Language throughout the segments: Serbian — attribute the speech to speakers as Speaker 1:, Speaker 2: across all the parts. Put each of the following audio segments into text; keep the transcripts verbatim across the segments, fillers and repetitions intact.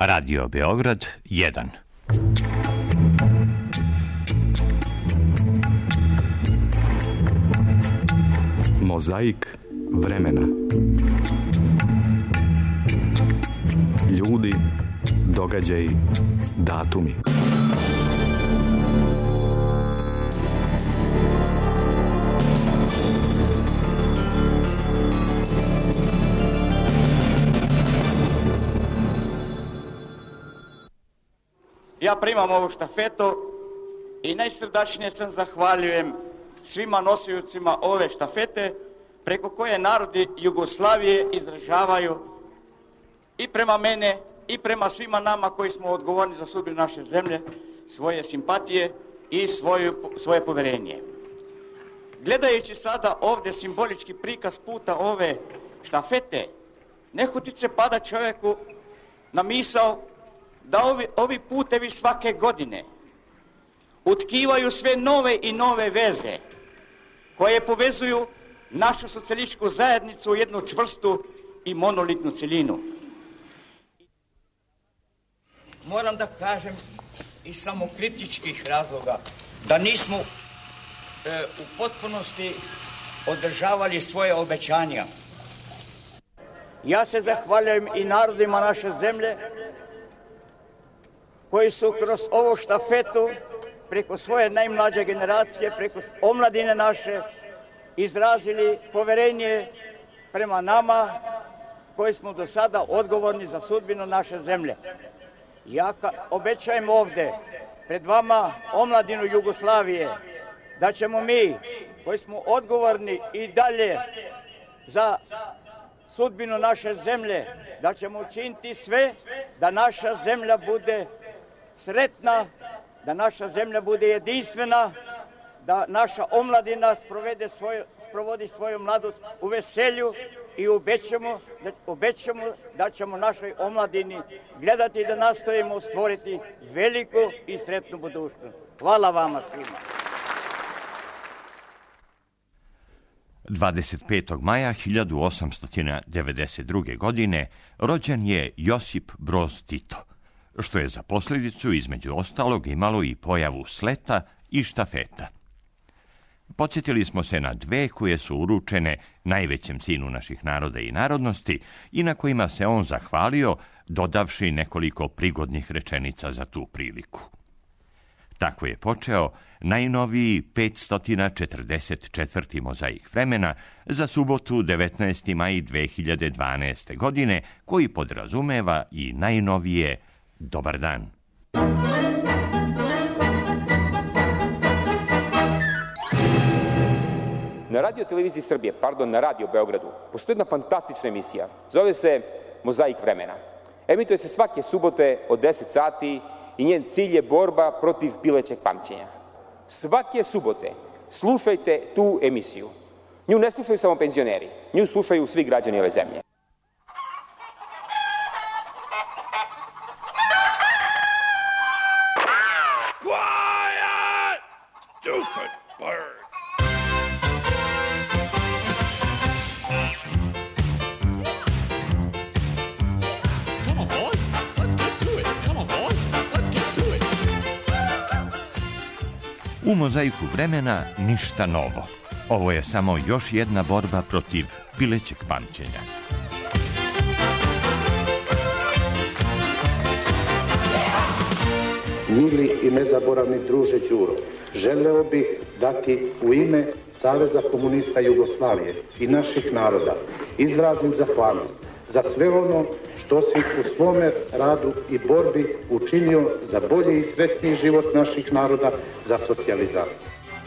Speaker 1: Radio Beograd jedan.
Speaker 2: Mozaik vremena. Ljudi, događaji, datumi.
Speaker 3: Ja primam ovu štafetu i najsrdačnije sam zahvaljujem svima nosiocima ove štafete preko koje narodi Jugoslavije izražavaju i prema mene i prema svima nama koji smo odgovorni za sudbinu naše zemlje svoje simpatije i svoju, svoje poverenje. Gledajući sada ovdje simbolički prikaz puta ove štafete, nehotice pada čovjeku na misao da ovi, ovi putevi svake godine utkivaju sve nove i nove veze koje povezuju našu socijalističku zajednicu u jednu čvrstu i monolitnu celinu. Moram da kažem iz samokritičkih razloga da nismo e, u potpunosti održavali svoje obećanja. Ja se zahvaljujem i narodima naše zemlje koji su kroz ovu štafetu preko svoje najmlađe generacije, preko omladine naše, izrazili poverenje prema nama koji smo do sada odgovorni za sudbinu naše zemlje. Ja obećajem ovde pred vama omladinu Jugoslavije da ćemo mi koji smo odgovorni i dalje za sudbinu naše zemlje, da ćemo učiniti sve da naša zemlja bude sretna, da naša zemlja bude jedinstvena, da naša omladina sprovede svoju, sprovodi svoju mladost u veselju i obećamo da, obećamo da ćemo našoj omladini gledati da nastojimo stvoriti veliku i sretnu budućnost. Hvala vama svima.
Speaker 1: dvadeset petog maja hiljadu osamsto devedeset druge. godine rođen je Josip Broz Tito, što je za posljedicu između ostalog imalo i pojavu sleta i štafeta. Podsjetili smo se na dve koje su uručene najvećem sinu naših naroda i narodnosti i na kojima se on zahvalio, dodavši nekoliko prigodnih rečenica za tu priliku. Tako je počeo najnoviji petsto četrdeset četvrti mozaik vremena za subotu devetnaesti maj dve hiljade dvanaeste. godine, koji podrazumeva i najnovije Dobar dan.
Speaker 4: Na Radio televiziji Srbije, pardon, na Radio Beogradu, postoji jedna fantastična emisija. Zove se Mozaik vremena. Emituje se svake subote od deset sati i njen cilj je borba protiv pilećeg pamćenja. Svake subote slušajte tu emisiju. Nju ne slušaju samo penzioneri, nju slušaju svi građani ove zemlje.
Speaker 5: Quiet, stupid bird. Come on, boys. Let's get to it. Come on, boys. Let's get to it.
Speaker 1: U mozaiku vremena ništa novo. Ovo je samo još jedna borba protiv pilećeg pamćenja.
Speaker 6: Mili i nezaboravni druže Đuro, želeo bih dati u ime Saveza komunista Jugoslavije i naših naroda izrazim zahvalnost za sve ono što si u svome radu i borbi učinio za bolji i sretniji život naših naroda, za socijalizaciju.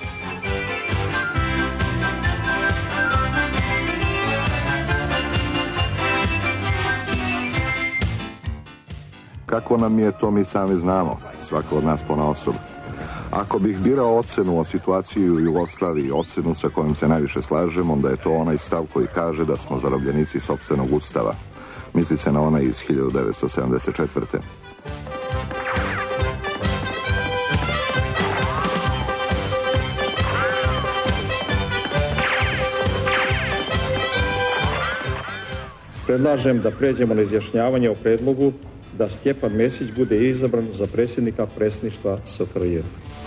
Speaker 7: Kako nam je, to mi sami znamo, svako od nas ponaosob. Ako bih birao ocenu o situaciji u Jugoslaviji, ocenu sa kojom se najviše slažem, onda je to onaj stav koji kaže da smo zarobljenici sopstvenog ustava. Misli se na onaj iz hiljadu devetsto sedamdeset četvrte.
Speaker 8: Predlažem da pređemo na izjašnjavanje o predlogu da Stjepan Mesić bude izabran za predsjednika predsjedništva S F R J.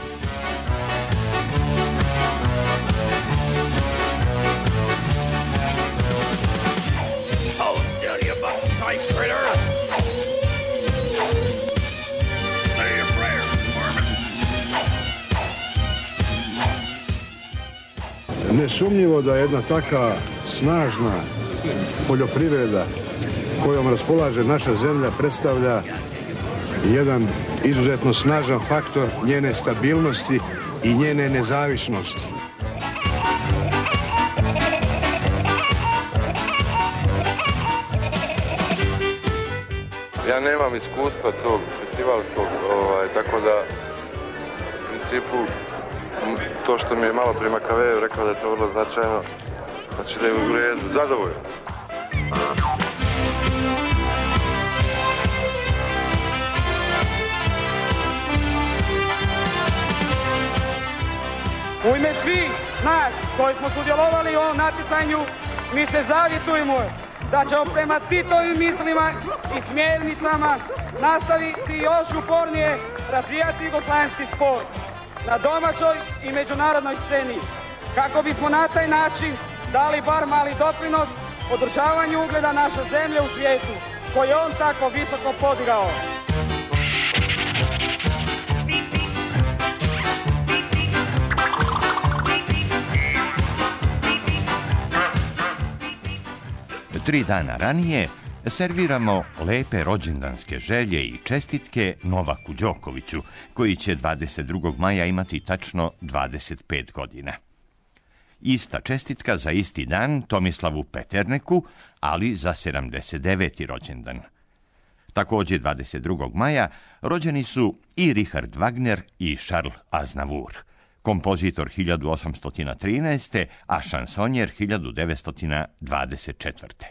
Speaker 9: Nesumnjivo da jedna taka snažna poljoprivreda kojom raspolaže naša zemlja predstavlja jedan izuzetno snažan faktor njene stabilnosti i njene nezavisnosti.
Speaker 10: Ja nemam iskustva tog festivalskog, ovaj, tako da u principu to što mi je malo prije Makavejev rekao da je to vrlo značajno, znači da je u redu, zadovoljno.
Speaker 11: U ime svih nas koji smo sudjelovali u ovom natjecanju, mi se zavjetujemo da ćemo prema Titovim mislima i smjernicama nastaviti još upornije razvijati jugoslavenski sport na domaćoj i međunarodnoj sceni, kako bismo na taj način dali bar mali doprinos održavanju ugleda naše zemlje u svijetu, koji je on tako visoko podigao.
Speaker 1: Tri dana ranije serviramo lepe rođendanske želje i čestitke Novaku Đokoviću, koji će dvadeset drugog maja imati tačno dvadeset pet godina. Ista čestitka za isti dan Tomislavu Peterneku, ali za sedamdeset deveti rođendan. Također dvadeset drugog maja rođeni su i Richard Wagner i Charles Aznavour, kompozitor hiljadu osamsto trinaeste. a šansonjer hiljadu devetsto dvadeset četvrte.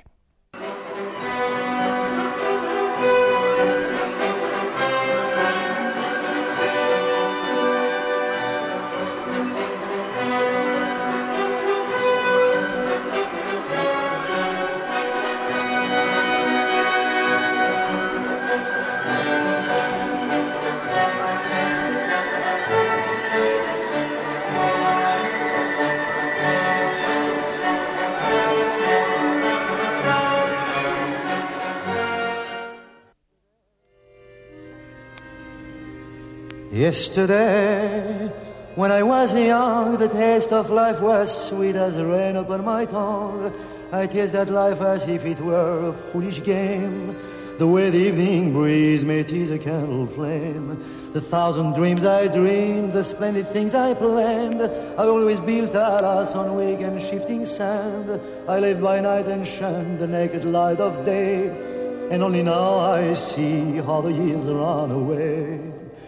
Speaker 12: Yesterday, when I was young, the taste of life was sweet as rain upon my tongue. I tasted life as if it were a foolish game, the way the evening breeze may tease a candle flame. The thousand dreams I dreamed, the splendid things I planned, I always built alas on wake and shifting sand. I lived by night and shunned the naked light of day, and only now I see how the years run away.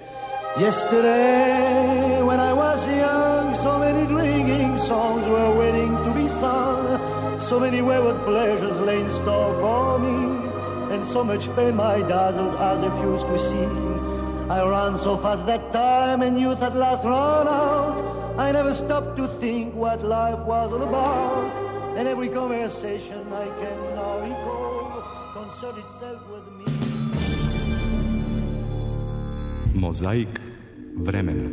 Speaker 12: Yesterday, when I was young, so many drinking songs were waiting to be sung. So many wayward pleasures lay in store for me, and so much pain my dazzled eyes refused to see. I ran so fast that time, and youth at last ran out. I never stopped to think what life was all about, and every conversation I can now recall concerned itself with me.
Speaker 2: Mozaik vremena.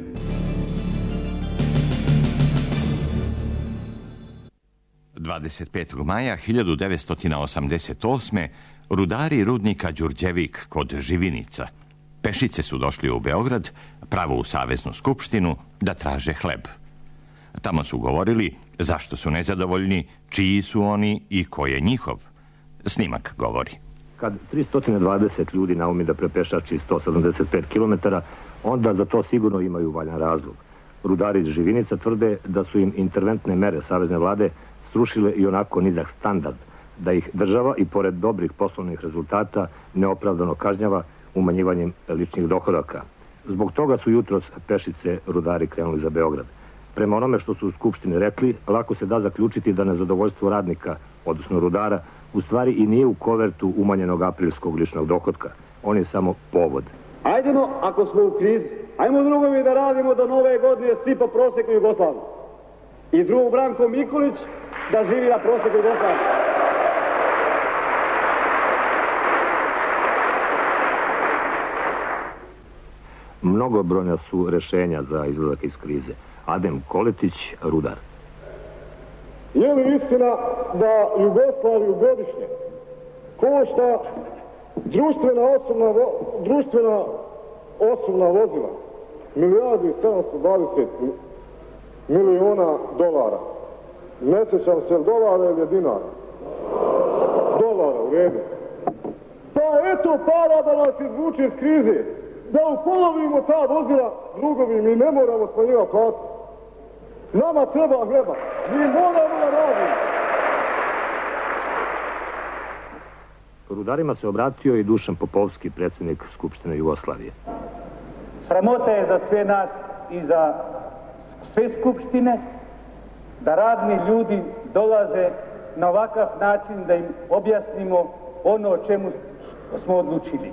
Speaker 1: dvadeset petog maja hiljadu devetsto osamdeset osme. rudari rudnika Đurđevik kod Živinica pešice su došli u Beograd, pravo u Saveznu skupštinu, da traže hleb. Tamo su govorili zašto su nezadovoljni, čiji su oni i ko je njihov. Snimak govori.
Speaker 13: Kad tristo dvadeset ljudi naumi da prepešači sto sedamdeset pet kilometara, onda za to sigurno imaju valjan razlog. Rudari iz Živinica tvrde da su im interventne mere savezne vlade srušile i onako nizak standard, da ih država i pored dobrih poslovnih rezultata neopravdano kažnjava umanjivanjem ličnih dohodaka. Zbog toga su jutros pešice rudari krenuli za Beograd. Prema onome što su u Skupštini rekli, lako se da zaključiti da nezadovoljstvo radnika, odnosno rudara, u stvari i nije u kovertu umanjenog aprilskog ličnog dohotka. On je samo povod.
Speaker 14: Ajdemo, ako smo u krizi, ajmo drugovi da radimo do nove godine svi po proseku Jugoslavije. I drug Branko Mikulić da živi na proseku Jugoslavije.
Speaker 13: Mnogobrojna su rešenja za izlazak iz krize. Adem Koletić, Rudar.
Speaker 14: Je li istina da Jugoslaviju godišnje košta društvena osobna, vo, društvena osobna vozila milijardu i sedamsto dvadeset miliona dolara? Ne sjećam se dolara ili dinara? Dolara, u redu. Pa eto para da nas izvuče iz krize, da upolovimo ta vozila, drugovi, mi ne moramo smanjivati platu. Nama treba gleba, mi moramo da radimo.
Speaker 13: Rudarima se obratio i Dušan Popovski, predsjednik Skupštine Jugoslavije.
Speaker 15: Sramota je za sve nas i za sve skupštine da radni ljudi dolaze na ovakav način da im objasnimo ono o čemu smo odlučili.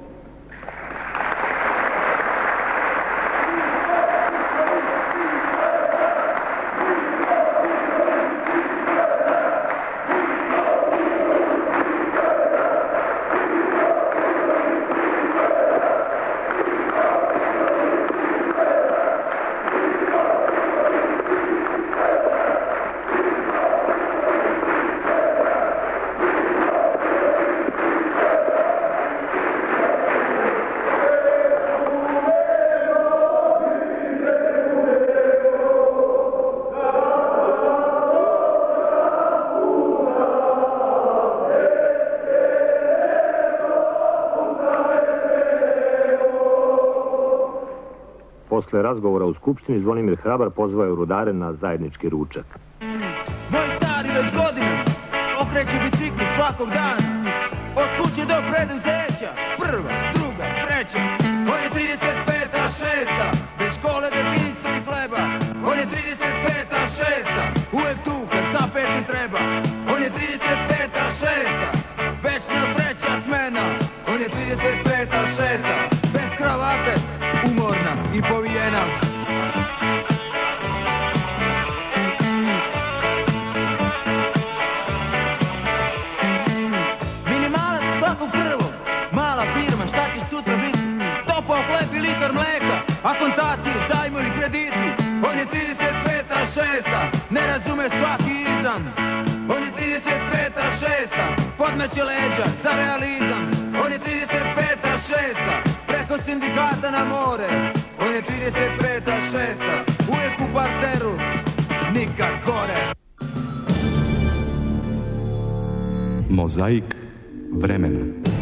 Speaker 13: Posle razgovora u Skupštini, Zvonimir Hrabar pozvao je rudare na zajednički ručak.
Speaker 16: Moj stari već godina okreće bicikli svakog dana. Od kuće do preduzeća, prva, druga, treća. On je trideset peta, šesta, bez škole, detinjstva i hleba. On je trideset peta, šesta, uvek tu kad zapet mi treba. On je trideset peta, šesta, večno treća smena. On je trideset peta, šesta, bez kravate, umorna i povijena. Minimalac svakog prvog, mala firma, šta će sutra biti? Topao hleb i litar mleka, akontacije, zajmo ili krediti. On je trideset peta, šesta, ne razume svaki izam. On je trideset peta, šesta, podmeće leđa za realizam. On je trideset peta, šesta, preko sindikata na more. On je trideset peta, šesta, uvijek u parteru, nikad gore.
Speaker 2: Mozaik vremena.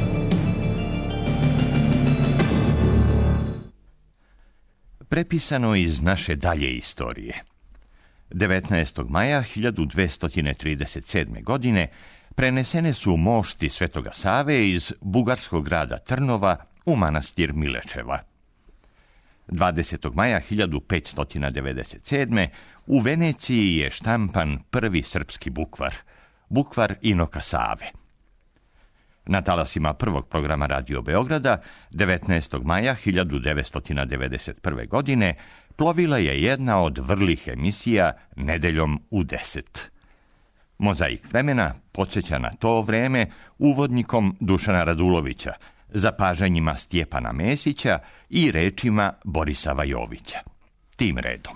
Speaker 1: Prepisano iz naše dalje istorije. devetnaestog maja hiljadu dvesta trideset sedme. godine prenesene su mošti Svetoga Save iz bugarskog grada Trnova u manastir Milečeva. dvadesetog maja hiljadu petsto devedeset sedme. u Veneciji je štampan prvi srpski bukvar, bukvar Inoka Save. Na talasima prvog programa Radio Beograda, devetnaestog maja hiljadu devetsto devedeset prve. godine, plovila je jedna od vrlih emisija Nedeljom u deset. Mozaik vremena podsjeća na to vreme uvodnikom Dušana Radulovića, zapažanjima Stjepana Mesića i rečima Borisa Vajovića. Tim redom.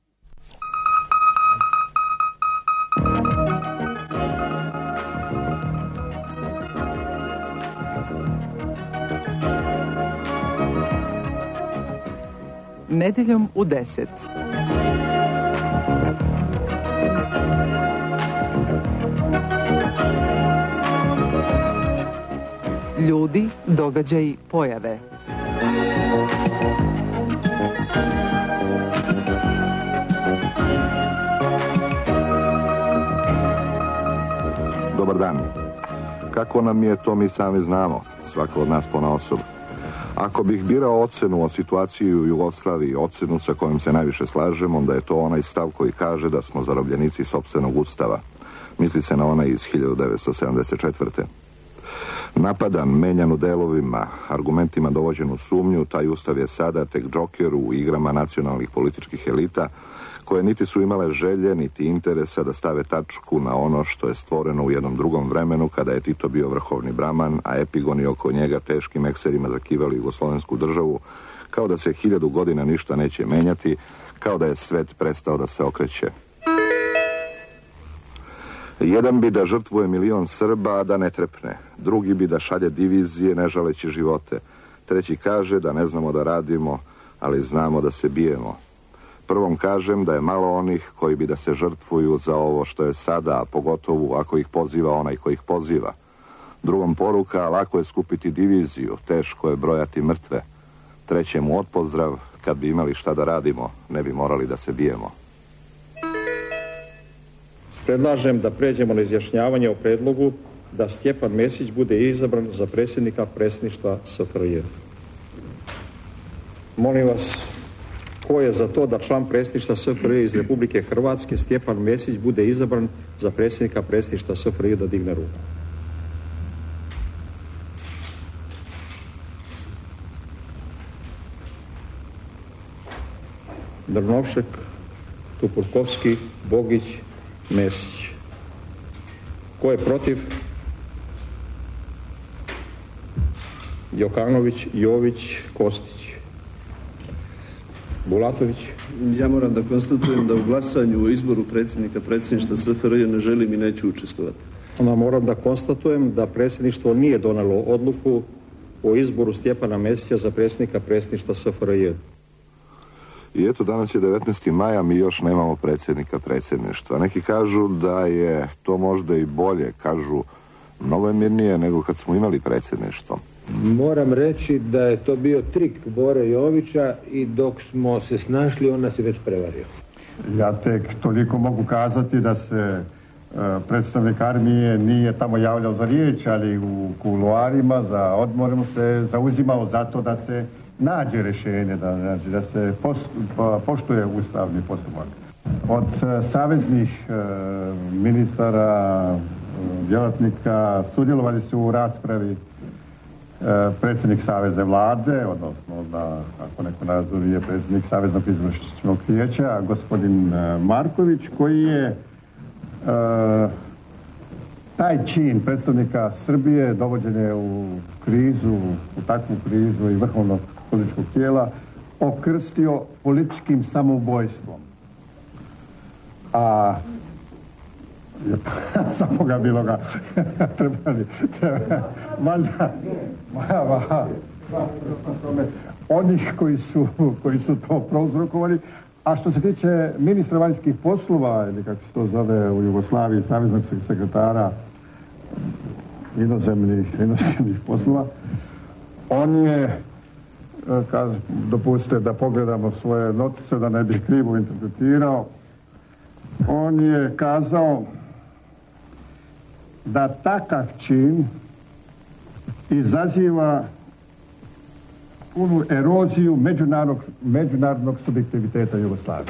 Speaker 17: Nedeljom u deset. Ljudi, događaji, pojave.
Speaker 7: Dobar dan. Kako nam je, to mi sami znamo, svako od nas ponaosob. Ako bih birao ocenu o situaciji u Jugoslaviji, ocenu sa kojom se najviše slažem, onda je to onaj stav koji kaže da smo zarobljenici sopstvenog ustava. Misli se na onaj iz hiljadu devetsto sedamdeset četvrte. Napadan, menjan u delovima, argumentima dovođen u sumnju, taj ustav je sada tek džoker u igrama nacionalnih političkih elita, koje niti su imale želje, niti interesa da stave tačku na ono što je stvoreno u jednom drugom vremenu, kada je Tito bio vrhovni braman, a epigoni oko njega teškim ekserima zakivali jugoslovensku državu, kao da se hiljadu godina ništa neće menjati, kao da je svet prestao da se okreće. Jedan bi da žrtvuje milion Srba, a da ne trepne. Drugi bi da šalje divizije, ne žaleći živote. Treći kaže da ne znamo da radimo, ali znamo da se bijemo. Prvom kažem da je malo onih koji bi da se žrtvuju za ovo što je sada, a pogotovo ako ih poziva onaj koji ih poziva. Drugom poruka, lako je skupiti diviziju, teško je brojati mrtve. Trećemu odpozdrav, kad bi imali šta da radimo, ne bi morali da se bijemo.
Speaker 8: Predlažem da pređemo na izjašnjavanje o predlogu da Stjepan Mesić bude izabran za predsjednika predsjedništva S F R J. Molim vas, ko je za to da član predsjedništva S F R J iz Republike Hrvatske Stjepan Mesić bude izabran za predsjednika predsjedništva S F R J da digne ruku? Drnovšek, Tupurkovski, Bogić, Mesić. Ko je protiv? Jokanović, Jović, Kostić. Bulatović.
Speaker 18: Ja moram da konstatujem da u glasanju o izboru predsjednika predsjedništva S F R J ne želim i neću učestvovati.
Speaker 8: Onda moram da konstatujem da predsjedništvo nije donelo odluku o izboru Stjepana Mesića za predsjednika predsjedništva S F R J.
Speaker 7: I eto, danas je devetnaesti maja, mi još nemamo predsjednika predsjedništva. Neki kažu da je to možda i bolje, kažu mnogo je mirnije nego kad smo imali predsjedništvo.
Speaker 19: Moram reći da je to bio trik Bore Jovića i dok smo se snašli, on nas je već prevario.
Speaker 20: Ja tek toliko mogu kazati da se uh, predstavnik armije nije tamo javljao za riječ, ali u kuloarima za odmorom se zauzimao za to da se nađe rješenje, da, znači, da se post, poštuje ustavni postupak. Od uh, saveznih uh, ministara, uh, djelatnika sudjelovali su u raspravi uh, predsjednik Saveze vlade, odnosno da, ako neko nazove, je predsjednik Saveznog izvršnog vijeća, gospodin uh, Marković, koji je uh, taj čin predstavnika Srbije, dovođenje u krizu, u takvu krizu i vrhovnog političkog tijela, okrstio političkim samoubojstvom. A samo ga bilo ga trebali, valjda, onih koji su, koji su to prouzrokovali. A što se tiče ministra vanjskih poslova, ili kako se to zove u Jugoslaviji, saveznog sekretara inozemnih, inozemnih poslova, on je, kad dopustite da pogledamo svoje notice, da ne bih krivo interpretirao, on je kazao da takav čin izaziva punu eroziju međunarodnog, međunarodnog subjektiviteta Jugoslavije.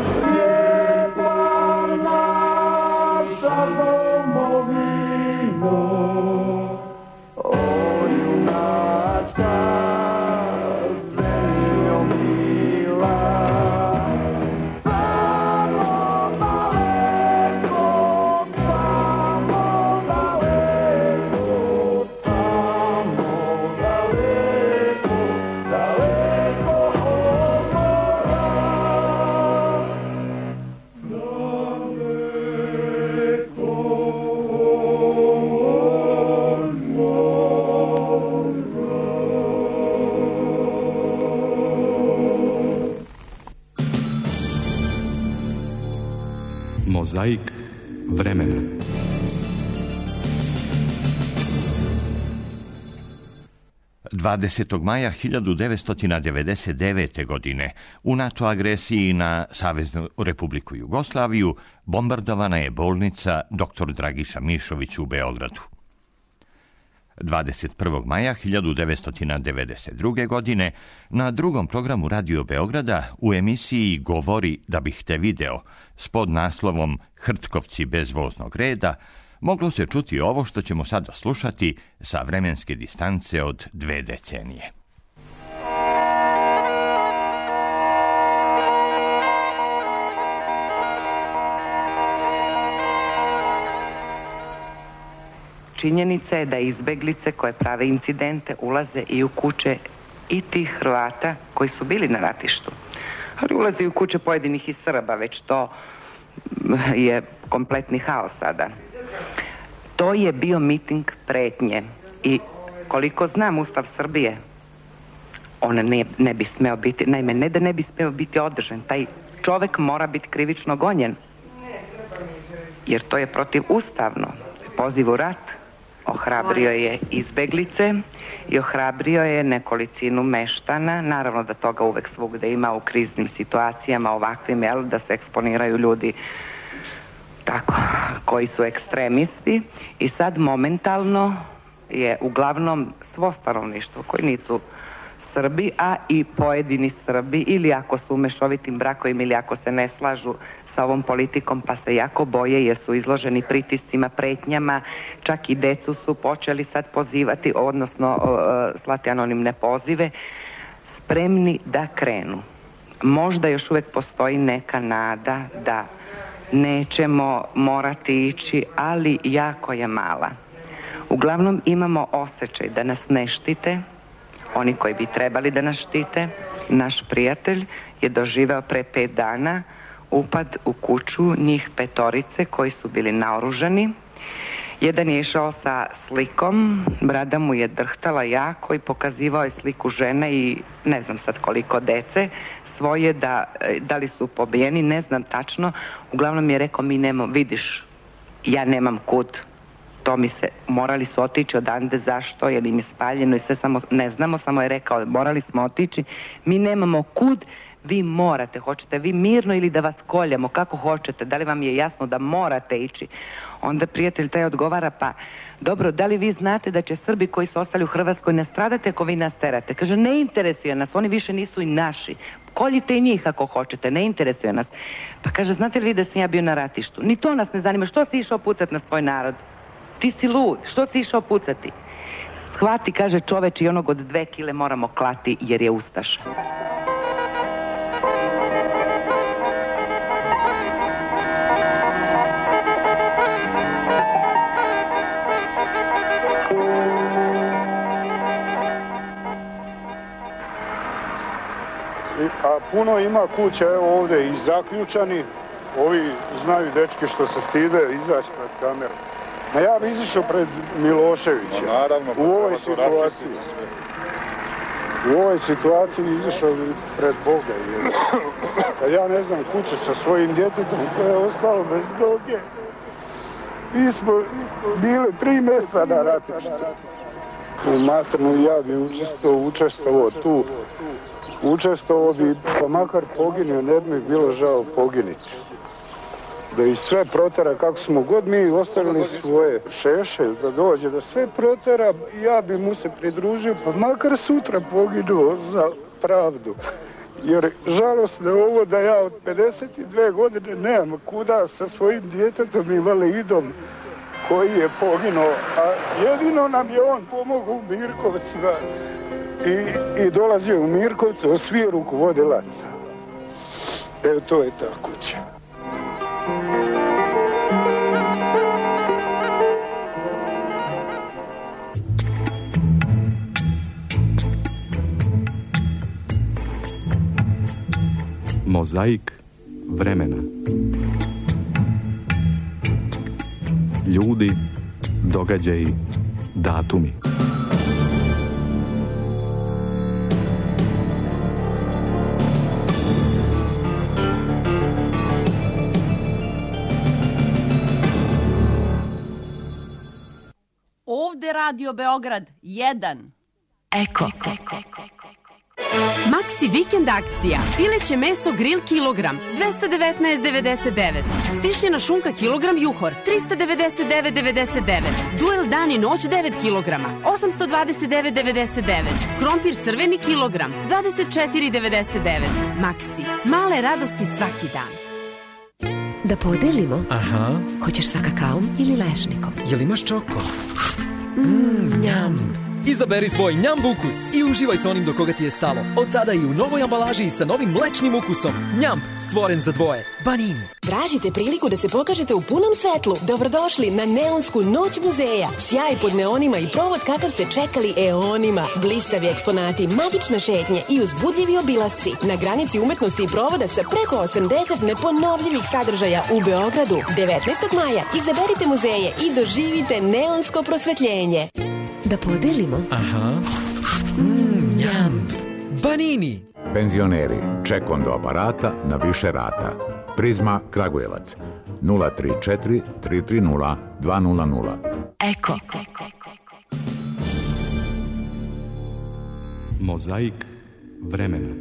Speaker 2: Mozaik vremena.
Speaker 1: dvadesetog maja hiljadu devetsto devedeset devete. godine u NATO agresiji na Saveznu Republiku Jugoslaviju bombardovana je bolnica doktor Dragiša Mišović u Beogradu. dvadeset prvog maja hiljadu devetsto devedeset druge. godine na drugom programu Radio Beograda u emisiji Govori da bih te video s podnaslovom Hrtkovci bez voznog reda moglo se čuti ovo što ćemo sada slušati sa vremenske distance od dve decenije.
Speaker 21: Činjenica je da izbeglice koje prave incidente ulaze i u kuće i tih Hrvata koji su bili na ratištu. Ali ulazi u kuće pojedinih i Srba, već to je kompletni haos sada. To je bio miting pretnje i koliko znam Ustav Srbije, on ne, ne bi smeo biti, naime, ne da ne bi smeo biti održan, taj čovek mora biti krivično gonjen, jer to je protivustavno. Poziv u rat, ohrabrio je izbeglice i ohrabrio je nekolicinu meštana, naravno da toga uvek svugde ima u kriznim situacijama ovakvim, jel, da se eksponiraju ljudi tako, koji su ekstremisti, i sad momentalno je uglavnom svo stanovništvo koji nisu Srbi, a i pojedini Srbi, ili ako su u mešovitim brakovima ili ako se ne slažu sa ovom politikom pa se jako boje jer su izloženi pritiscima, pretnjama, čak i decu su počeli sad pozivati, odnosno uh, slati anonimne pozive, spremni da krenu. Možda još uvek postoji neka nada da nećemo morati ići, ali jako je mala. Uglavnom imamo osjećaj da nas ne štite oni koji bi trebali da nas štite. Naš prijatelj je doživeo pre pet dana upad u kuću njih petorice koji su bili naoružani. Jedan je išao sa slikom, brada mu je drhtala jako i pokazivao je sliku žene i ne znam sad koliko dece svoje, da, da li su pobijeni, ne znam tačno. Uglavnom je rekao, mi nemamo, vidiš, ja nemam kud. To mi se, morali su otići odande, zašto, jer im je spaljeno i sve, samo ne znamo, samo je rekao, morali smo otići, mi nemamo kud, vi morate, hoćete vi mirno ili da vas koljemo, kako hoćete, da li vam je jasno da morate ići? Onda prijatelj taj odgovara, pa dobro, da li vi znate da će Srbi koji su ostali u Hrvatskoj nastradati ako vi nas terate? Kaže, ne interesuje nas, oni više nisu i naši, koljite i njih ako hoćete, ne interesuje nas. Pa kaže, znate li vi da sam ja bio na ratištu? Ni to nas ne zanima, što si išao pucati na svoj narod? Ti si lud, što si išao pucati? Shvati, kaže, čoveč, i onog od dve kile moramo klati jer je ustaša.
Speaker 22: A puno ima kuća, evo ovdje i zaključani, ovi znaju dečki što se stide izaći pred kameru. Ma ja bi izišao pred Miloševića.
Speaker 23: No, naravno,
Speaker 22: u ovoj situaciji. U ovoj situaciji izašao bi pred Boga. A ja ne znam, kuće sa svojim djetetom koje je ostalo bez noge. Mi smo bili tri mjeseca na ratištu. U Matrnu ja bi učestvovao, učestvovao tu. Učestvovao bi, pa makar poginio, ne bi mi bilo žao poginiti. Da i sve protera, kako smo god mi ostavili svoje šeše, da dođe, da sve protera, ja bi mu se pridružio, pa makar sutra poginuo za pravdu. Jer žalostno je ovo da ja od pedeset dvije godine nemam kuda sa svojim djetetom invalidom koji je poginuo, a jedino nam je on pomogao u Mirkovcima i, i dolazio u Mirkovce od svih rukovodilaca. Evo, to je ta kuća.
Speaker 2: Mozaik vremena. Ljudi, događaji, datumi.
Speaker 24: Ovde Radio Beograd jedan.
Speaker 25: Eko. Maxi vikend akcija. Pileće meso grill kilogram dvesta devetnaest devedeset devet. Stišljena šunka kilogram juhor trista devedeset devet devedeset devet. Duel dan i noć devet kilograma osamsto dvadeset devet devedeset devet. Krompir crveni kilogram dvadeset četiri devedeset devet. Maxi. Male radosti svaki dan.
Speaker 26: Da podelimo?
Speaker 27: Aha.
Speaker 26: Hoćeš sa kakaom ili lešnikom?
Speaker 27: Jel imaš čoko?
Speaker 26: Mmm, njam.
Speaker 3: Izaberi svoj Njamb ukus i uživaj sa onim do koga ti je stalo. Od sada i u novoj ambalaži sa novim mlečnim ukusom. Njamb, stvoren za dvoje. Banini.
Speaker 4: Tražite priliku da se pokažete u punom svetlu? Dobrodošli na Neonsku noć muzeja. Sjaj pod neonima i provod kakav ste čekali eonima. Blistavi eksponati, magične šetnje i uzbudljivi obilasci. Na granici umetnosti i provoda sa preko osamdeset neponovljivih sadržaja u Beogradu. devetnaestog maja izaberite muzeje i doživite neonsko prosvetljenje.
Speaker 26: Da podelimo.
Speaker 3: Aha. Mm, njam. Banini.
Speaker 5: Penzioneri, ček do aparata na više rata. Prizma Kragujevac nula tri četiri tri tri nula dva nula nula.
Speaker 26: Eko.
Speaker 2: Mozaik vremena.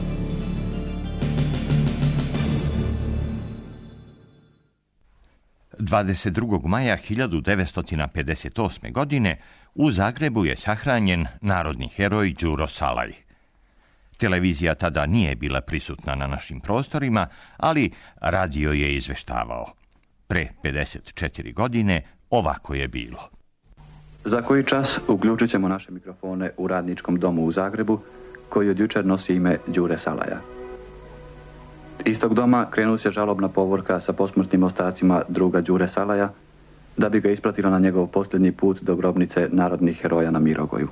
Speaker 1: dvadeset drugog maja hiljadu devetsto pedeset osme. godine u Zagrebu je sahranjen narodni heroj Đuro Salaj. Televizija tada nije bila prisutna na našim prostorima, ali radio je izveštavao. Pre pedeset četiri godine ovako je bilo.
Speaker 6: Za koji čas uključit ćemo naše mikrofone u Radničkom domu u Zagrebu, koji od jučer nosi ime Đure Salaja. Iz tog doma krenu se žalobna povorka sa posmrtnim ostacima druga Đure Salaja, da bi ga ispratila na njegov posljednji put do grobnice narodnih heroja na Mirogoju.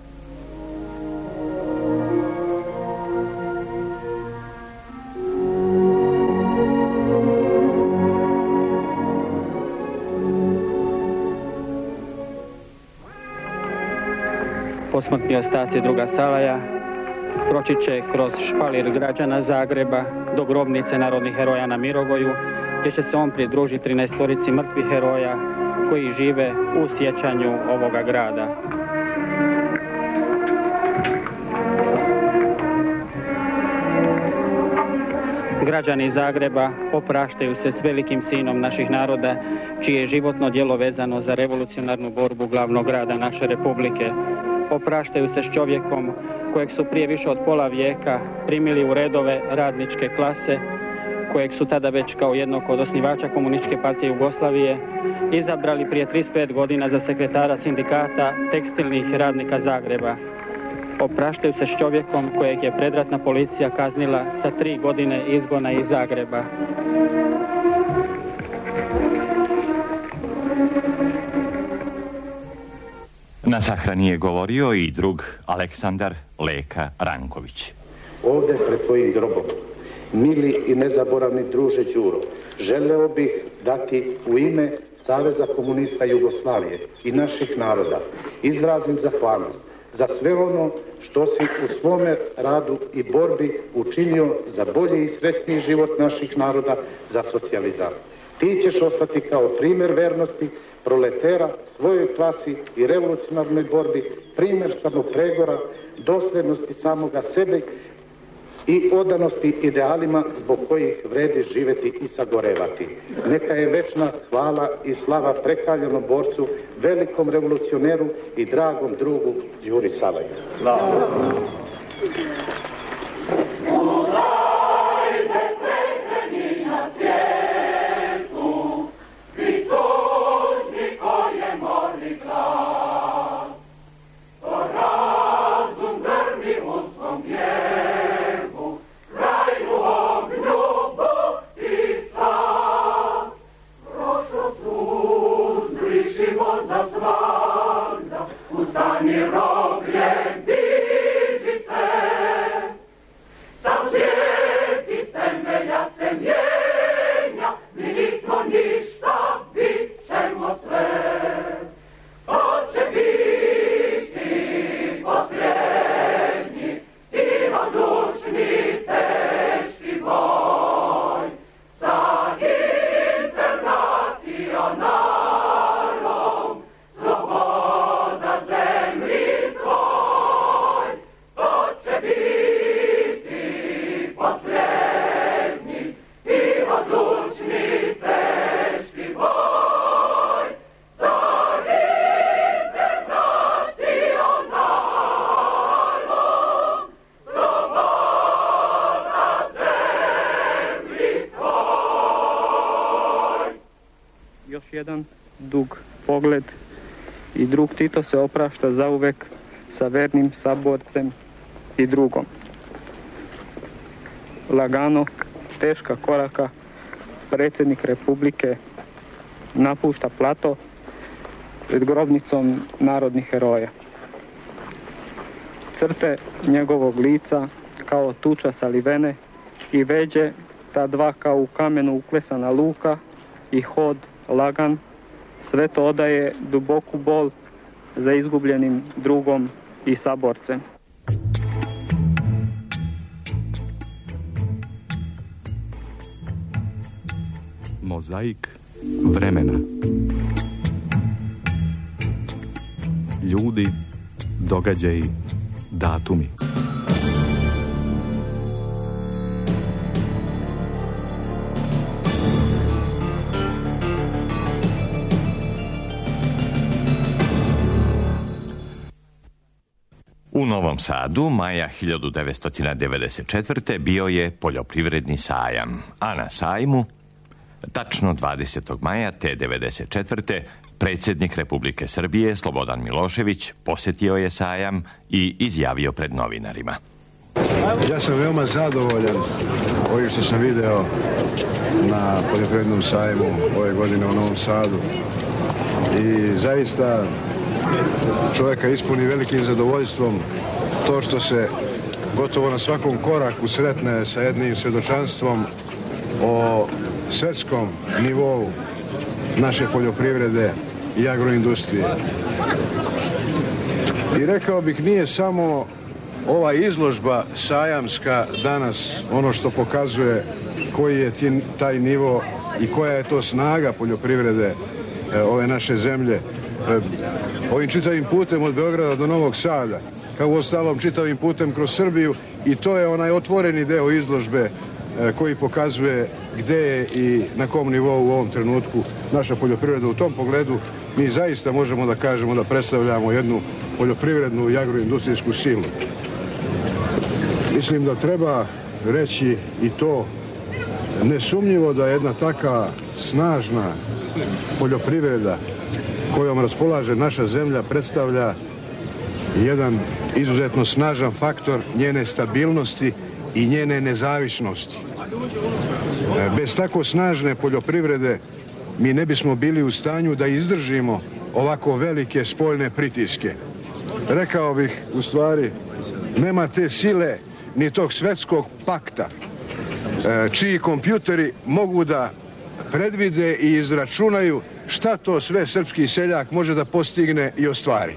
Speaker 15: Posmrtni ostaci druga Salaja proći će kroz špalir građana Zagreba do grobnice narodnih heroja na Mirogoju, gdje će se on pridružiti trinaestorici mrtvih heroja koji žive u sjećanju ovoga grada. Građani Zagreba opraštaju se s velikim sinom naših naroda, čije je životno djelo vezano za revolucionarnu borbu glavnog grada naše republike. Opraštaju se s čovjekom kojeg su prije više od pola vijeka primili u redove radničke klase, kojeg su tada već kao jednog od osnivača Komunističke partije Jugoslavije izabrali prije trideset pet godina za sekretara sindikata tekstilnih radnika Zagreba. Opraštaju se s čovjekom kojeg je predratna policija kaznila sa tri godine izgona iz Zagreba.
Speaker 1: Na sahrani je govorio i drug Aleksandar Leka Ranković.
Speaker 9: Ovdje pred tvojim grobom, mili i nezaboravni druže Đuro, želeo bih dati u ime Saveza komunista Jugoslavije i naših naroda izrazim zahvalnost za sve ono što si u svome radu i borbi učinio za bolji i sretniji život naših naroda, za socijalizam. Ti ćeš ostati kao primjer vernosti proletera svojoj klasi i revolucionarnoj borbi, primjer samopregora, dosljednosti samoga sebe i odanosti idealima zbog kojih vredi živjeti i sagorevati. Neka je večna hvala i slava prekaljenom borcu, velikom revolucioneru i dragom drugu Đuri Salaju.
Speaker 23: Ustani roblje, diži se, sam svijet iz temelja se mijenja, mi nismo ništa, bit ćemo sve. To će biti posljednji i odlučni teški boj sa internacionalom. Sloboda zemlji svoj, to će biti posljednji i odlučni teški boj za internacionalom. Sloboda zemlji svoj.
Speaker 15: Još jedan dug pogled i drug Tito se oprašta zauvek
Speaker 10: sa vernim saborcem i drugom. Lagano, teška koraka, predsjednik Republike napušta plato pred grobnicom narodnih heroja. Crte njegovog lica kao tuča salivene i veđe, ta dva kao u kamenu uklesana luka i hod lagan, sve to odaje duboku bol za izgubljenim drugom i saborcem.
Speaker 2: Mozaik vremena. Ljudi, događaji, datumi.
Speaker 1: U Novom Sadu maja hiljadu devetsto devedeset četvrte. bio je poljoprivredni sajam, a na sajmu, tačno dvadesetog maja te devedeset četvrte. predsjednik Republike Srbije Slobodan Milošević posjetio je sajam i izjavio pred novinarima.
Speaker 11: Ja sam veoma zadovoljan ovim što sam video na poljoprivrednom sajmu ove godine u Novom Sadu i zaista čovjeka ispuni velikim zadovoljstvom to što se gotovo na svakom koraku sretne sa jednim svjedočanstvom o svjetskom nivou naše poljoprivrede i agroindustrije. I rekao bih, nije samo ova izložba sajamska danas ono što pokazuje koji je taj nivo i koja je to snaga poljoprivrede ove naše zemlje. Ovim čitavim putem od Beograda do Novog Sada, kao u ostalom čitavim putem kroz Srbiju, i to je onaj otvoreni deo izložbe koji pokazuje gdje je i na kom nivou u ovom trenutku naša poljoprivreda. U tom pogledu mi zaista možemo da kažemo da predstavljamo jednu poljoprivrednu i agroindustrijsku silu. Mislim da treba reći i to nesumnjivo da jedna taka snažna poljoprivreda kojom raspolaže naša zemlja predstavlja jedan izuzetno snažan faktor njene stabilnosti i njene nezavisnosti. Bez tako snažne poljoprivrede mi ne bismo bili u stanju da izdržimo ovako velike spoljne pritiske. Rekao bih, u stvari, nema te sile ni tog svjetskog pakta čiji kompjuteri mogu da predvide i izračunaju šta to sve srpski seljak može da postigne i ostvari.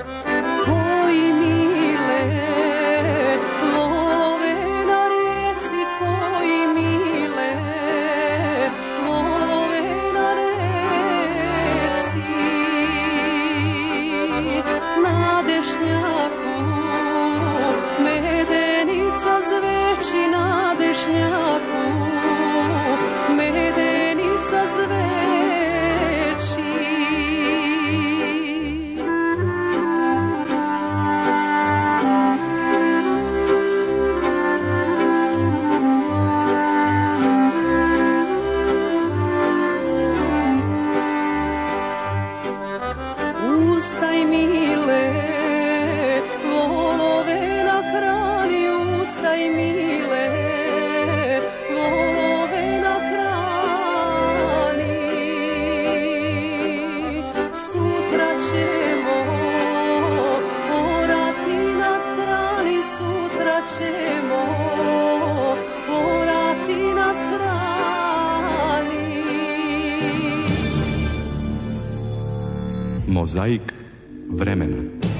Speaker 2: Mozaik vremena.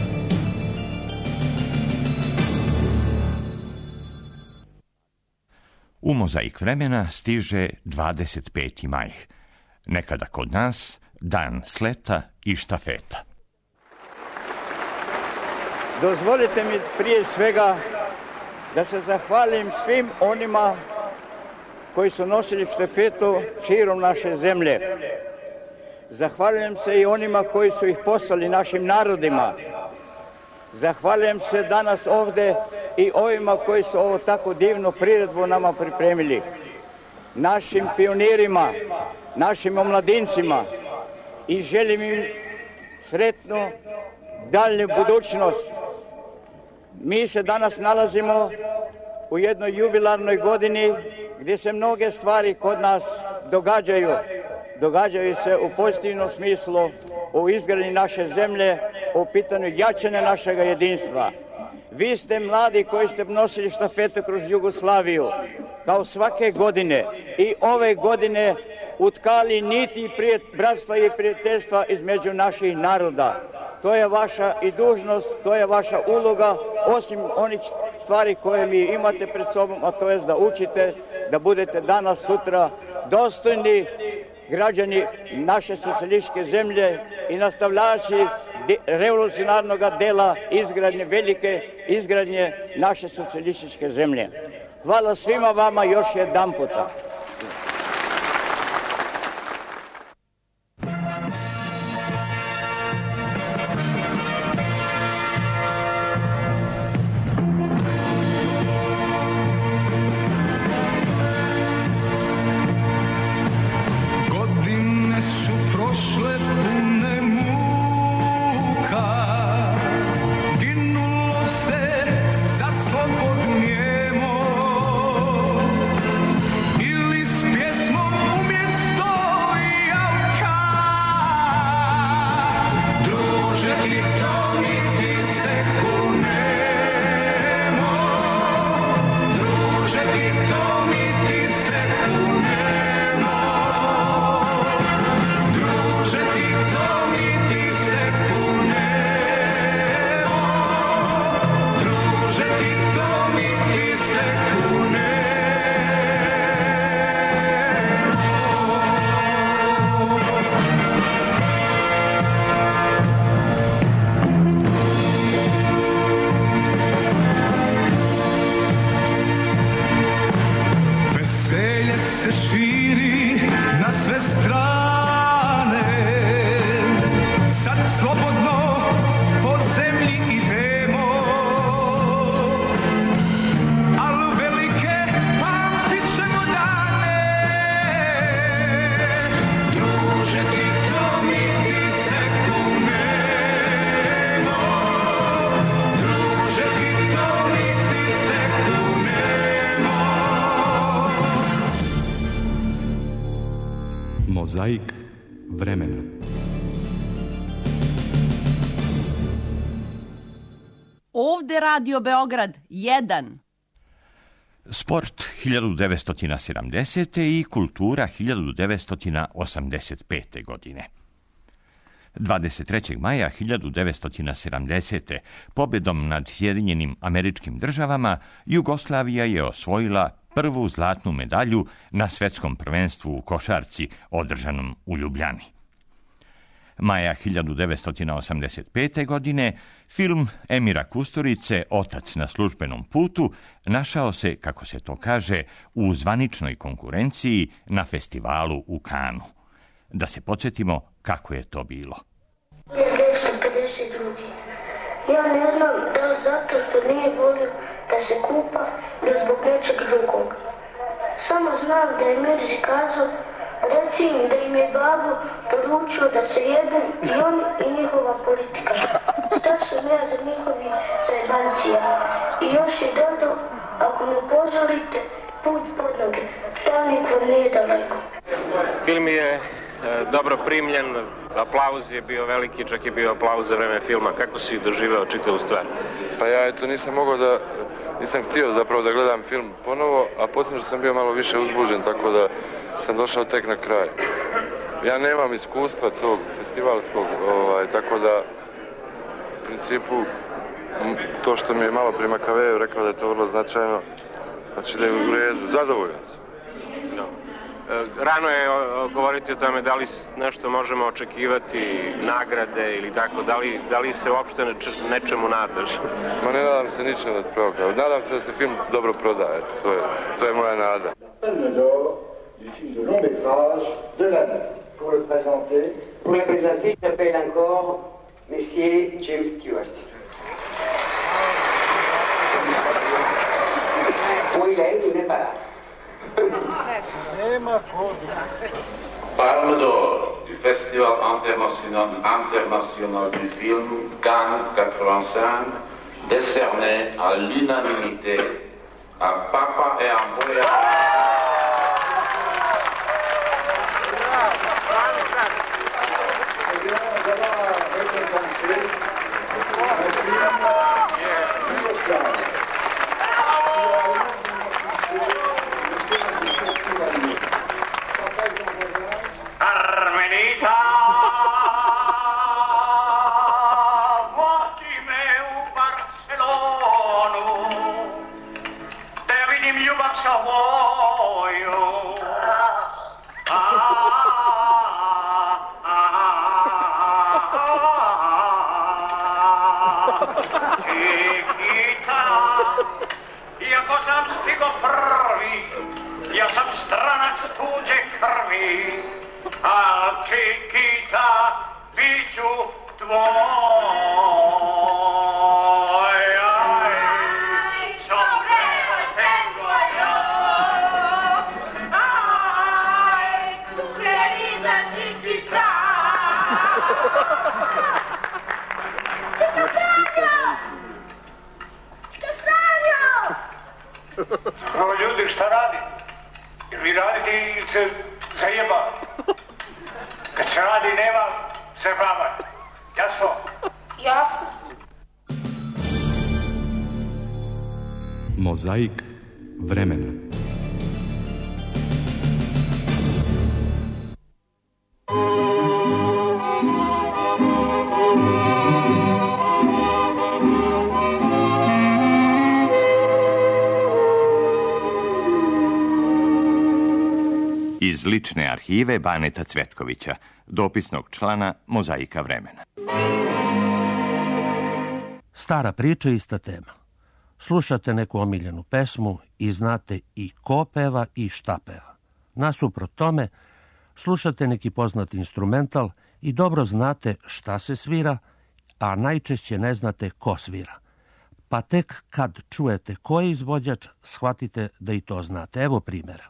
Speaker 1: U Mozaik vremena stiže dvadeset peti maj. Nekada kod nas dan sleta i štafeta.
Speaker 12: Dozvolite mi prije svega da se zahvalim svim onima koji su nosili štafetu širom naše zemlje. Zahvaljujem se i onima koji su ih poslali našim narodima. Zahvaljujem se danas ovdje i ovima koji su ovo tako divnu priredbu nama pripremili. Našim pionirima, našim omladincima i želim im sretnu dalju budućnost Mi se danas nalazimo u jednoj jubilarnoj godini gdje se mnoge stvari kod nas događaju. Događaju se u pozitivnom smislu, u izgradnji naše zemlje, u pitanju jačanja našega jedinstva. Vi ste mladi koji ste nosili štafetu kroz Jugoslaviju, kao svake godine i ove godine utkali niti bratstva i prijateljstva između naših naroda. To je vaša i dužnost, to je vaša uloga, osim onih stvari koje mi imate pred sobom, a to je da učite, da budete danas, sutra dostojni građani naše socijalističke zemlje i nastavljači revolucionarnog dela izgradnje, velike izgradnje naše socijalističke zemlje. Hvala svima vama još jedan puta.
Speaker 2: Mozaik vremena.
Speaker 25: Ovde Radio Beograd jedan.
Speaker 1: Sport hiljadu devetsto sedamdesete. i kultura hiljadu devetsto osamdeset pete. godine. dvadeset trećeg maja hiljadu devetsto sedamdesete. pobjedom nad Sjedinjenim Američkim Državama Jugoslavija je osvojila prvu zlatnu medalju na svetskom prvenstvu u košarci održanom u Ljubljani. Maja hiljadu devetsto osamdeset pete. godine film Emira Kusturice Otac na službenom putu našao se, kako se to kaže, u zvaničnoj konkurenciji na festivalu u Kanu. Da se podsjetimo kako je to bilo.
Speaker 8: devetsto pedeset ljudi. Ja ne znam da li zato što nije volio da se kupa, da zbog nečeg drugog. Samo znam da je Mirzi kazao, reci im da im je babo poručio da se jedu i oni i njihova politika. Šta sam ja za njihovi zajebancija? I još je dodao, ako mu poželite, put pod noge. Stavnik vam nije daleko.
Speaker 13: Film je e, dobro primljen, aplauz je bio veliki, čak je bio aplauz za vreme filma. Kako si doživeo čitavu stvar?
Speaker 14: Pa ja eto nisam mogao da, nisam htio zapravo da gledam film ponovo, a posljedno što sam bio malo više uzbužen, tako da sam došao tek na kraj. Ja nemam iskustva tog festivalskog, ovaj, tako da u principu to što mi je malo prema Makaveju rekao da je to vrlo značajno, znači da je u redu, zadovoljan sam.
Speaker 13: No. Rano je govoriti o tome da li nešto možemo očekivati, nagrade ili tako, da li, da li se uopšte neč, nečemu nadaš?
Speaker 14: Ma ne nadam se ničemu da proga. Nadam se da se film dobro prodaje, to je, to je moja nada.
Speaker 16: Du film de long métrage de l'année. Pour le présenter,
Speaker 17: pour le présenter, j'appelle encore Monsieur James Stewart. Où il est, il n'est pas là.
Speaker 18: Palme d'or du Festival international, international du film Cannes quatre-vingt-cinq
Speaker 7: décerné à l'unanimité à Papa et Envoyé.
Speaker 18: Carmenita, vodi me u Barcelonu, da vidim ljubav svoju. A, a, Chiquita, iako sam stigo prvi, ja sam stranac tuđe krvi. Al Chiquita, bit ću tvoj. Aj, sobre tengo yo. Ay, tu querida Chiquita. Chico Franjo! Chico Franjo! Ovo ljudi, šta radi? Jer vi radite ili se zajeba? Kad se radi nema se baba. Jasno? Jasno.
Speaker 2: Mozaik vremena.
Speaker 1: Iz lične arhive Baneta Cvetkovića, dopisnog člana Mozaika vremena.
Speaker 19: Stara priča, ista tema. Slušate neku omiljenu pesmu i znate i ko peva i šta peva. Nasuprot tome, slušate neki poznati instrumental i dobro znate šta se svira, a najčešće ne znate ko svira. Pa tek kad čujete ko je izvođač, shvatite da i to znate. Evo primjera.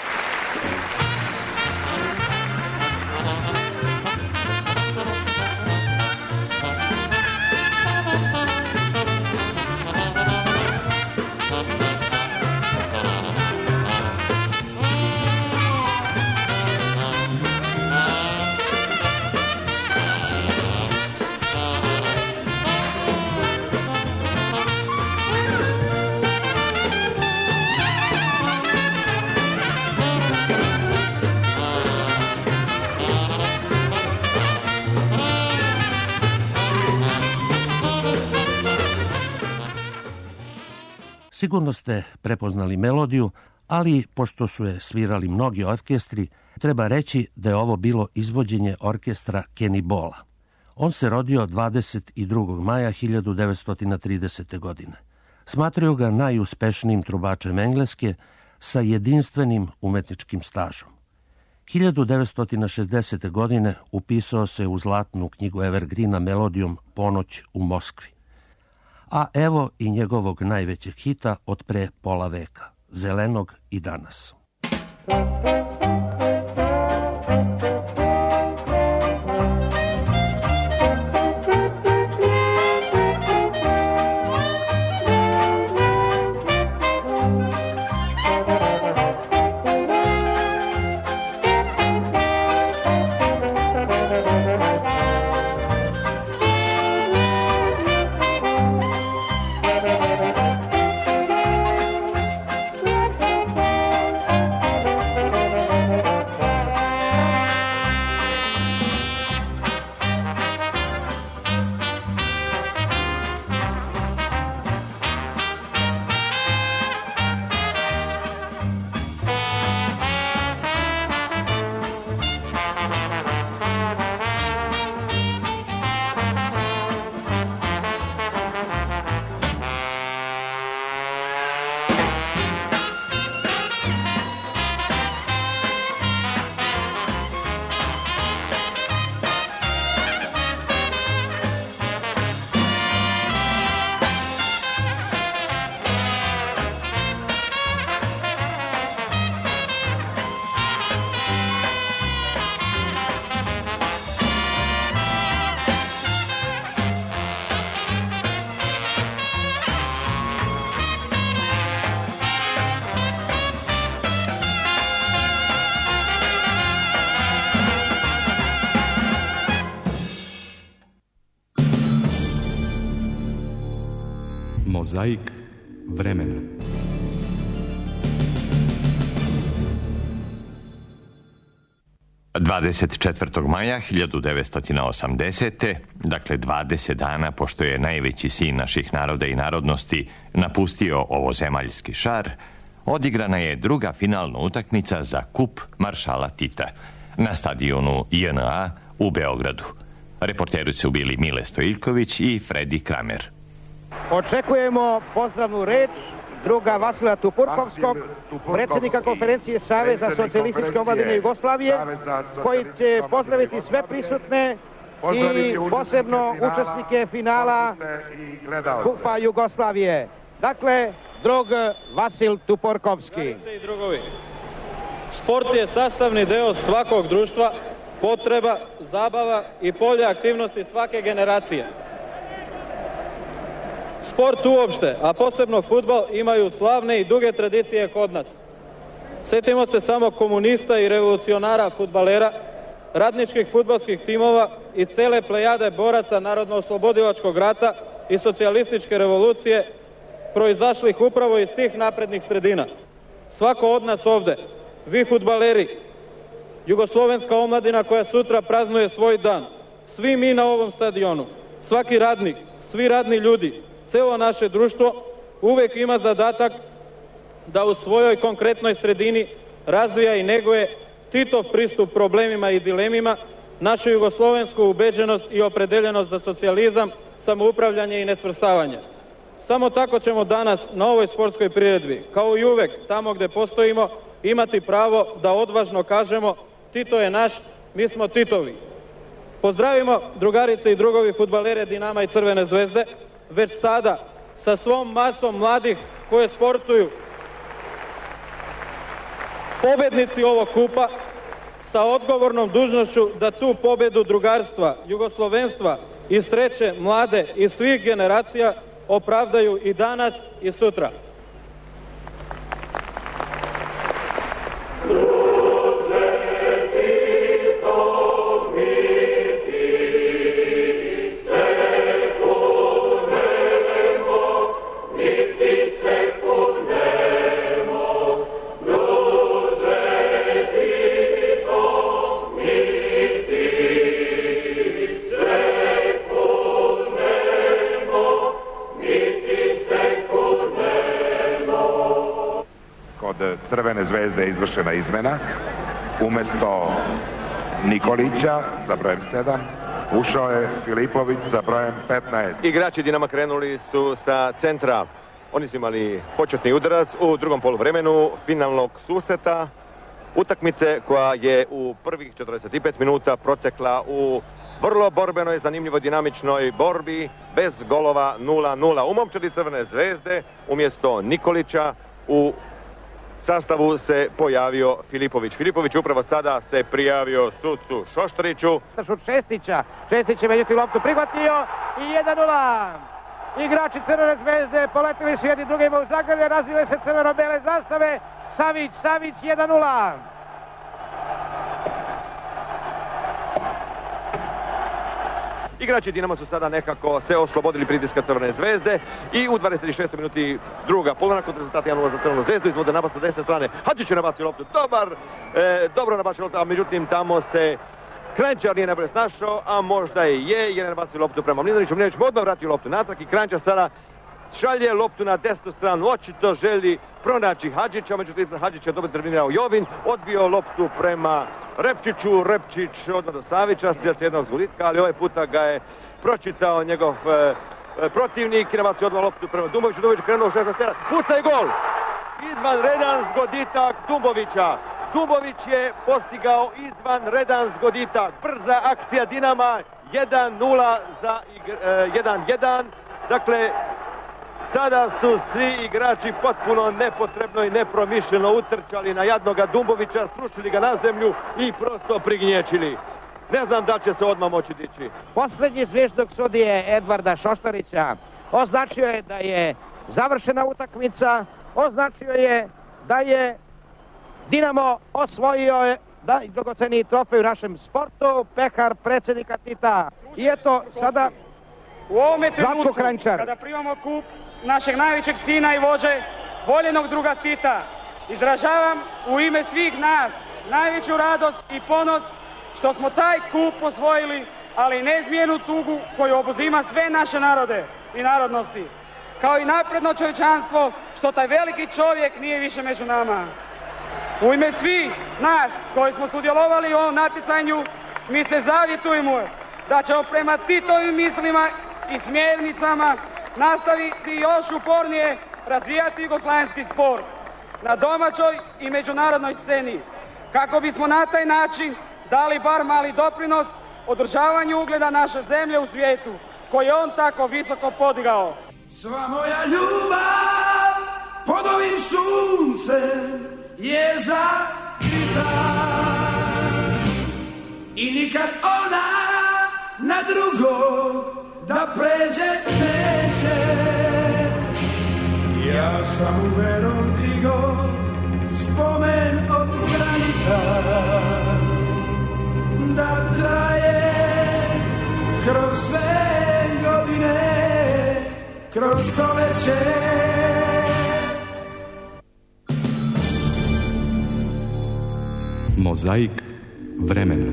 Speaker 19: Sigurno ste prepoznali melodiju, ali pošto su je svirali mnogi orkestri, treba reći da je ovo bilo izvođenje orkestra Kenny Balla. On se rodio dvadeset drugog maja hiljadu devetsto tridesete. godine. Smatraju ga najuspešnijim trubačem Engleske sa jedinstvenim umetničkim stažom. hiljadu devetsto šezdesete. godine upisao se u zlatnu knjigu Evergreena melodijom Ponoć u Moskvi. A evo i njegovog najvećeg hita od pre pola veka, Zelenog i danas.
Speaker 2: Mozaik vremena.
Speaker 1: dvadeset četvrtog maja hiljadu devetsto osamdesete. dakle dvadeset dana pošto je najveći sin naših naroda i narodnosti napustio ovozemaljski šar, odigrana je druga finalna utakmica za kup maršala Tita na stadionu J N A u Beogradu. Reporteri su bili Mile Stojiljković i Fredi Kramer.
Speaker 3: Očekujemo pozdravnu reč druga Vasila Tupurkovskog, predsjednika konferencije Saveza socijalističke omladine Jugoslavije, koji će pozdraviti sve prisutne i posebno učesnike finala Kupa Jugoslavije. Dakle, drug Vasil Tupurkovski.
Speaker 4: Sport je sastavni deo svakog društva, potreba, zabava i polje aktivnosti svake generacije. Sport uopšte, a posebno fudbal, imaju slavne i duge tradicije kod nas. Sjetimo se samo komunista i revolucionara fudbalera, radničkih fudbalskih timova i cele plejade boraca Narodno-oslobodilačkog rata i socijalističke revolucije, proizašlih upravo iz tih naprednih sredina. Svako od nas ovde, vi fudbaleri, jugoslovenska omladina koja sutra praznuje svoj dan, svi mi na ovom stadionu, svaki radnik, svi radni ljudi, celo naše društvo uvek ima zadatak da u svojoj konkretnoj sredini razvija i neguje Titov pristup problemima i dilemima, našu jugoslovensku ubeđenost i opredeljenost za socijalizam, samoupravljanje i nesvrstavanje. Samo tako ćemo danas na ovoj sportskoj priredbi, kao i uvek tamo gde postojimo, imati pravo da odvažno kažemo Tito je naš, mi smo Titovi. Pozdravimo drugarice i drugovi fudbalere Dinama i Crvene zvezde, već sada sa svom masom mladih koje sportuju. Pobednici ovog kupa sa odgovornom dužnošću da tu pobedu drugarstva, jugoslovenstva i sreće mlade i svih generacija opravdaju i danas i sutra.
Speaker 20: Crvene zvezde je izvršena izmena. Umjesto Nikolića sa brojem sedam ušao je Filipović sa brojem petnaest.
Speaker 21: Igrači Dinama krenuli su sa centra. Oni su imali početni udarac u drugom poluvremenu finalnog susreta utakmice koja je u prvih četrdeset pet minuta protekla u vrlo borbenoj, zanimljivoj, dinamičnoj borbi bez golova nula nula. U momčadi Crvene zvezde umjesto Nikolića u sastavu se pojavio Filipović. Filipović upravo sada se prijavio sucu Šoštariću.
Speaker 3: Šut Šestića. Šestić je međutim loptu prihvatio i jedan nula. Igrači Crvene zvezde poletili su jedni drugima u zagrlje, razvile se crveno-bele zastave. Savić, Savić, jedan nula.
Speaker 21: Igrači Dinama su sada nekako se oslobodili pritiska Crvene zvezde i u dvadeset šestoj minuti druga polovina kod rezultata jedan nula za Crvenu zvezdu izvode napad sa desne strane. Hadžić je nabacio loptu, dobar, e, dobro nabacio loptu, a međutim tamo se Kranjčar nije najbolje snašao, a možda i je, jer je nabacio loptu prema Mlinariću. Mlinarić mu odmah vratio loptu natrag i Kranjčar sada šalje loptu na desnu stranu, očito želi pronaći Hadžića, međutim Hadžić je dobro terminirao Jovin, odbio loptu prema Repčiću, Repčić odmah do Savića, stjelac jednog zgoditka, ali ovaj puta ga je pročitao njegov e, protivnik i nabacio odmah loptu prema Dumboviću. Dumbović krenuo šesnaest metara, puca i gol! Izvanredan zgoditak Dumbovića. Dumbović je postigao izvanredan zgoditak, brza akcija Dinama, jedan nula za jedan jedan. Dakle, sada su svi igrači potpuno nepotrebno i nepromišljeno utrčali na jadnoga Dumbovića, srušili ga na zemlju i prosto prignječili. Ne znam da će se odmah moći dići.
Speaker 3: Posljednji zvižduk sudije Edvarda Šoštarića označio je da je završena utakmica, označio je da je Dinamo osvojio da, dragoceni trofej u našem sportu, pehar predsjednika Tita. I eto sada
Speaker 4: u ovome
Speaker 3: Zlatko
Speaker 4: trenutku,
Speaker 3: Kranjčar.
Speaker 4: kada primamo kup,
Speaker 15: našeg najvećeg sina i vođe, voljenog druga Tita, izražavam u ime svih nas najveću radost i ponos što smo taj kup osvojili, ali i neizmjernu tugu koju obuzima sve naše narode i narodnosti, kao i napredno čovječanstvo što taj veliki čovjek nije više među nama. U ime svih nas koji smo sudjelovali u ovom natjecanju, mi se zavjetujemo da ćemo prema Titovim mislima i smjernicama nastaviti još upornije razvijati jugoslavenski sport na domaćoj i međunarodnoj sceni, kako bismo na taj način dali bar mali doprinos održavanju ugleda naše zemlje u svijetu, koji je on tako visoko podigao.
Speaker 5: Sva moja ljubav pod ovim suncem je zakrita i nikad ona na drugog da pređe neće. Ja sam u verom digo spomen od granita da traje kroz sve godine, kroz stoljeće.
Speaker 2: Mozaik vremena.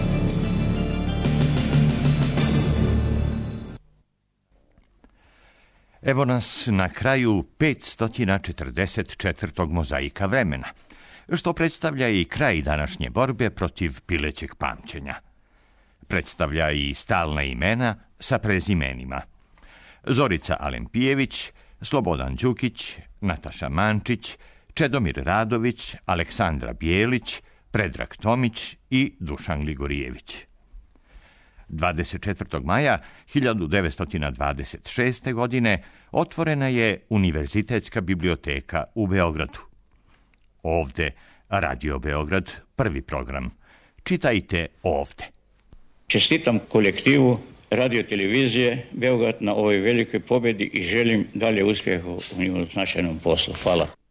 Speaker 1: Evo nas na kraju petsto četrdeset četvrtog mozaika vremena, što predstavlja i kraj današnje borbe protiv pilećeg pamćenja. Predstavlja i stalna imena sa prezimenima. Zorica Alempijević, Slobodan Đukić, Nataša Mančić, Čedomir Radović, Aleksandra Bijelić, Predrag Tomić i Dušan Ligorijević. dvadeset četvrtog maja hiljadu devetsto dvadeset šeste. godine otvorena je Univerzitetska biblioteka u Beogradu. Ovde Radio Beograd, prvi program. Čitajte ovde.
Speaker 6: Čestitam kolektivu radio-televizije Beograd na ovoj velikoj pobjedi i želim dalje uspjeha u njihovom značajnom poslu. Hvala.